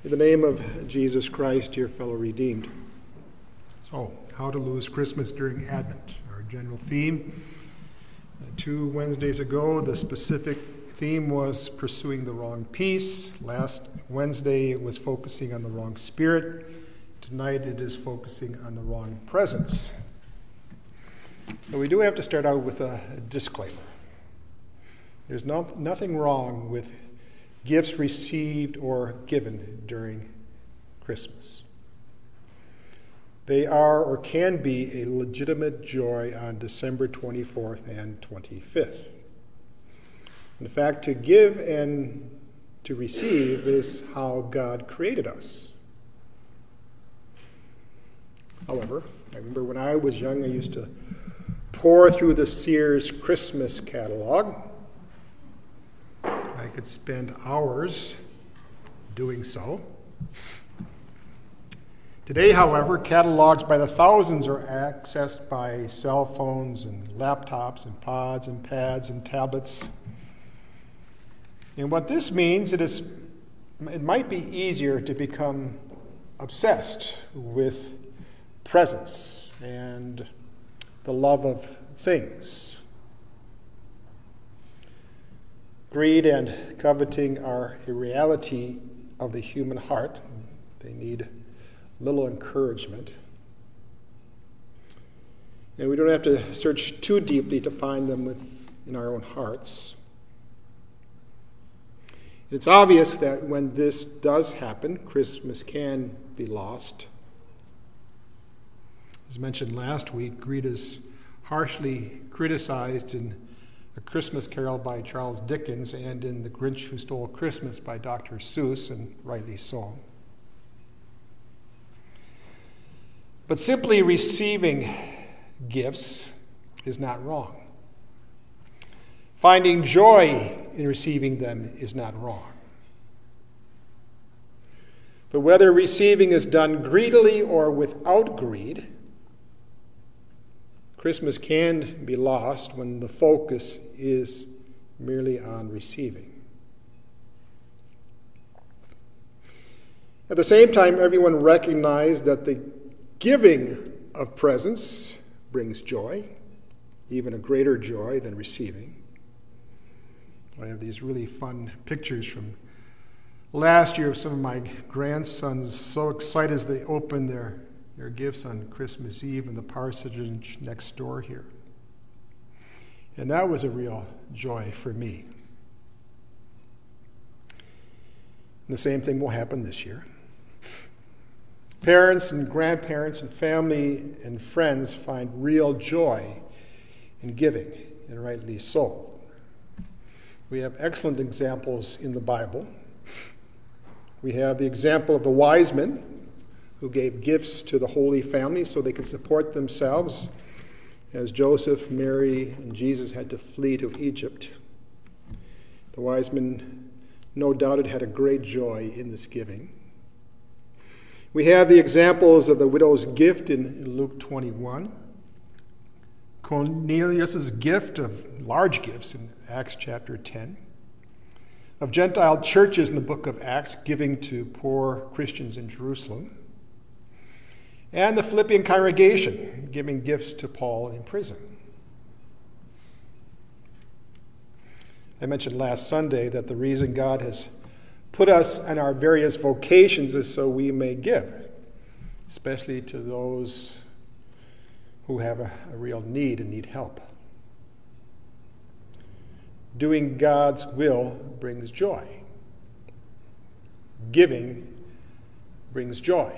In the name of Jesus Christ, dear fellow redeemed. So, how to lose Christmas during Advent, our general theme. 2 Wednesdays ago, the specific theme was pursuing the wrong peace. Last Wednesday, it was focusing on the wrong spirit. Tonight, it is focusing on the wrong presence. But we do have to start out with a disclaimer. There's nothing wrong with gifts received or given during Christmas. They are or can be a legitimate joy on December 24th and 25th. In fact, to give and to receive is how God created us. However, I remember when I was young, I used to pore through the Sears Christmas catalog. I could spend hours doing so. Today, however, catalogs by the thousands are accessed by cell phones and laptops and pods and pads and tablets. And what this means, it might be easier to become obsessed with presents and the love of things. Greed and coveting are a reality of the human heart. They need little encouragement. And we don't have to search too deeply to find them in our own hearts. It's obvious that when this does happen, Christmas can be lost. As mentioned last week, greed is harshly criticized in A Christmas Carol by Charles Dickens and in The Grinch Who Stole Christmas by Dr. Seuss, and rightly so. But simply receiving gifts is not wrong. Finding joy in receiving them is not wrong. But whether receiving is done greedily or without greed, Christmas can be lost when the focus is merely on receiving. At the same time, everyone recognized that the giving of presents brings joy, even a greater joy than receiving. I have these really fun pictures from last year of some of my grandsons so excited as they opened their gifts on Christmas Eve in the parsonage next door here. And that was a real joy for me. And the same thing will happen this year. Parents and grandparents and family and friends find real joy in giving, and rightly so. We have excellent examples in the Bible. We have the example of the wise men who gave gifts to the Holy Family so they could support themselves as Joseph, Mary, and Jesus had to flee to Egypt. The wise men, no doubt, had a great joy in this giving. We have the examples of the widow's gift in Luke 21, Cornelius' gift of large gifts in Acts chapter 10, of Gentile churches in the book of Acts giving to poor Christians in Jerusalem, and the Philippian congregation giving gifts to Paul in prison. I mentioned last Sunday that the reason God has put us in our various vocations is so we may give, especially to those who have a real need and need help. Doing God's will brings joy. Giving brings joy.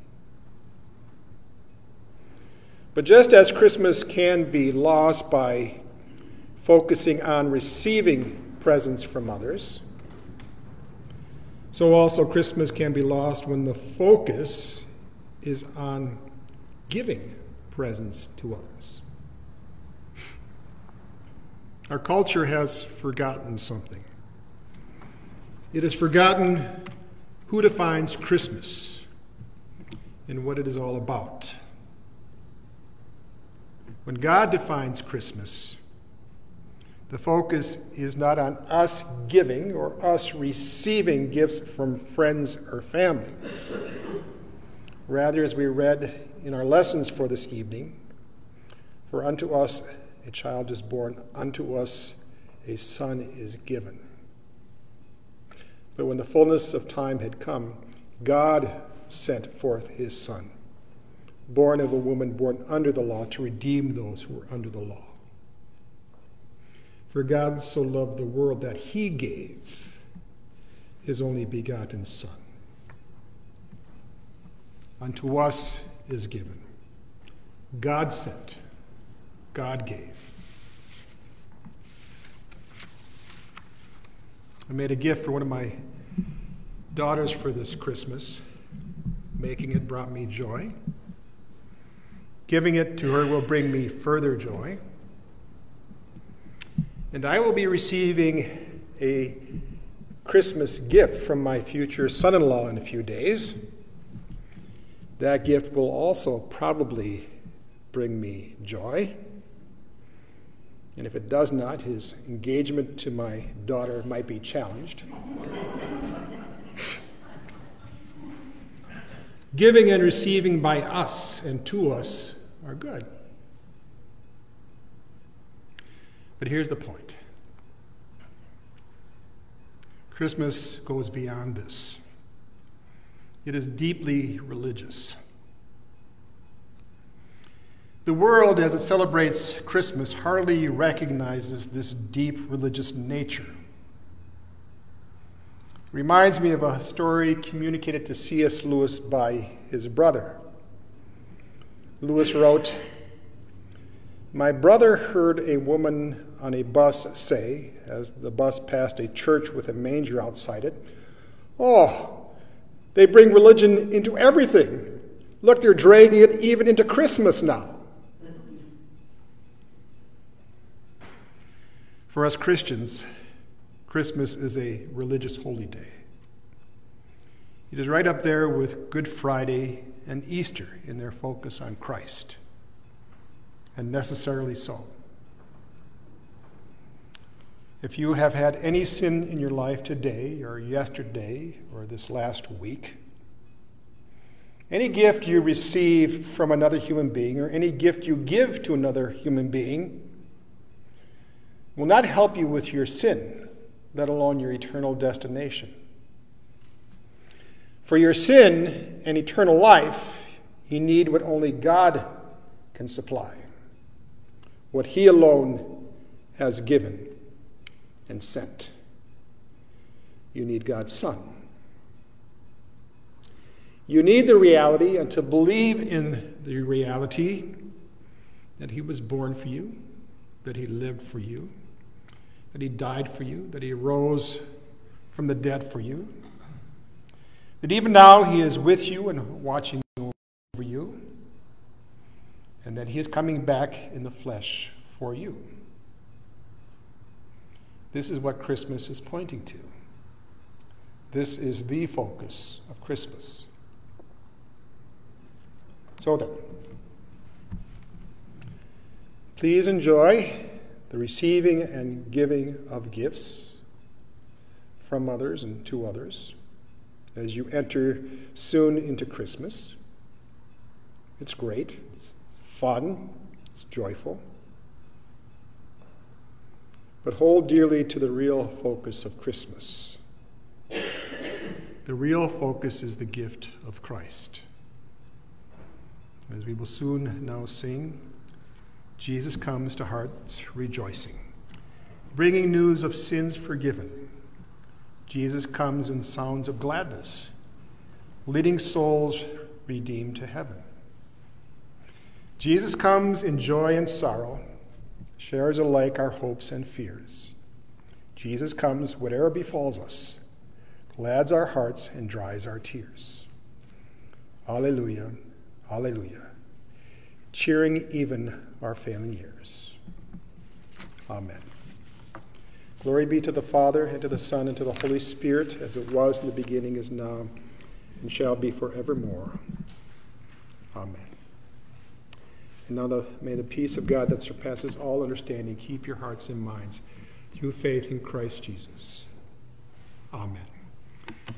But just as Christmas can be lost by focusing on receiving presents from others, so also Christmas can be lost when the focus is on giving presents to others. Our culture has forgotten something. It has forgotten who defines Christmas and what it is all about. When God defines Christmas, The focus is not on us giving or us receiving gifts from friends or family. Rather, as we read in our lessons for this evening, for unto us a child is born, unto us a son is given. But when the fullness of time had come, God sent forth his Son, born of a woman born under the law, to redeem those who were under the law. For God so loved the world that he gave his only begotten Son. Unto us is given. God sent. God gave. I made a gift for one of my daughters for this Christmas. Making it brought me joy. Giving it to her will bring me further joy. And I will be receiving a Christmas gift from my future son-in-law in a few days. That gift will also probably bring me joy. And if it does not, his engagement to my daughter might be challenged. Giving and receiving by us and to us are good. But here's the point. Christmas goes beyond this. It is deeply religious. The world, as it celebrates Christmas, hardly recognizes this deep religious nature. It reminds me of a story communicated to C.S. Lewis by his brother. Lewis wrote, "My brother heard a woman on a bus say, as the bus passed a church with a manger outside it, 'Oh, they bring religion into everything. Look, they're dragging it even into Christmas now.'" For us Christians, Christmas is a religious holy day. It is right up there with Good Friday and Easter in their focus on Christ, and necessarily so. If you have had any sin in your life today or yesterday or this last week, any gift you receive from another human being or any gift you give to another human being will not help you with your sin, let alone your eternal destination. For your sin and eternal life, you need what only God can supply, what he alone has given and sent. You need God's Son. You need the reality, and to believe in the reality that he was born for you, that he lived for you, that he died for you, that he rose from the dead for you, that even now he is with you and watching over you, and that he is coming back in the flesh for you. This is what Christmas is pointing to. This is the focus of Christmas. So then, please enjoy the receiving and giving of gifts from others and to others as you enter soon into Christmas. It's great, it's fun, it's joyful. But hold dearly to the real focus of Christmas. The real focus is the gift of Christ. As we will soon now sing, Jesus comes to hearts rejoicing, bringing news of sins forgiven. Jesus comes in sounds of gladness, leading souls redeemed to heaven. Jesus comes in joy and sorrow, shares alike our hopes and fears. Jesus comes, whatever befalls us, glads our hearts and dries our tears. Alleluia, alleluia, cheering even our failing years. Amen. Glory be to the Father, and to the Son, and to the Holy Spirit, as it was in the beginning, is now, and shall be forevermore. Amen. And now may the peace of God that surpasses all understanding keep your hearts and minds through faith in Christ Jesus. Amen.